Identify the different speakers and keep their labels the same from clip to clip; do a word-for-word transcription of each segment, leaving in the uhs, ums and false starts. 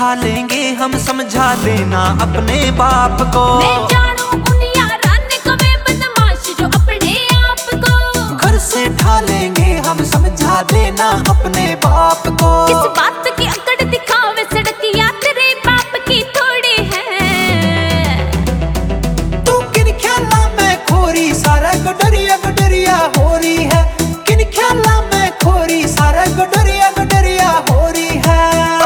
Speaker 1: समझा लेंगे हम, समझा देना अपने बाप को।
Speaker 2: मैं जानूं उन यारान को, वे बदमाश जो अपने आप को
Speaker 1: घर से ढालेंगे हम, समझा देना अपने बाप को।
Speaker 2: किस बात की अकड़ दिखावे सड़कियां तेरे बाप की थोड़ी है।
Speaker 1: तू किन ख्याला में खोरी, सारा गुडरिया गुडरिया हो रही है। किन ख्याला में खोरी, सारा गुडरिया गुडरिया हो रही है।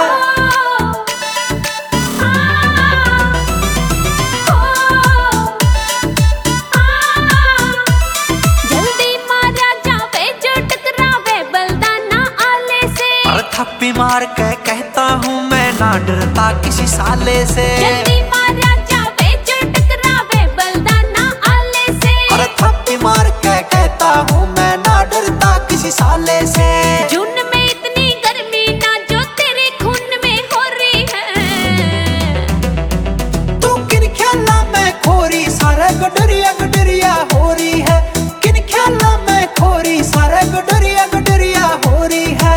Speaker 2: जल्दी मारा जावे जो टकरावे बलदाना आले से।
Speaker 1: और थप्पी मार के कहता हूँ मैं, ना डरता किसी साले से।
Speaker 2: जल्दी मारा जावे जो टकरावे बलदाना आले से।
Speaker 1: और थप्पी मार के कहता हूँ मैं, ना डरता किसी साले से।
Speaker 2: जून में इतनी गर्मी ना जो तेरे खून में हो रही है।
Speaker 1: तू किन ख्याला में खोरी, सारा गुडरिया गुडरिया हो रही है। किन ख्याला में खोरी, सारा गुडरिया गुडरिया हो रही है।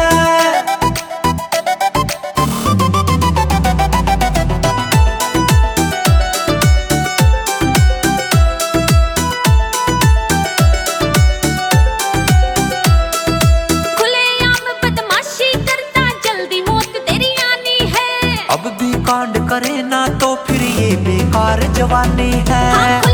Speaker 2: खुलेआम बदमाशी करता, जल्दी मौत तेरी आनी है।
Speaker 1: अब भी कांड करे ना तो फिर ये बेकार जवानी है।
Speaker 2: हाँ,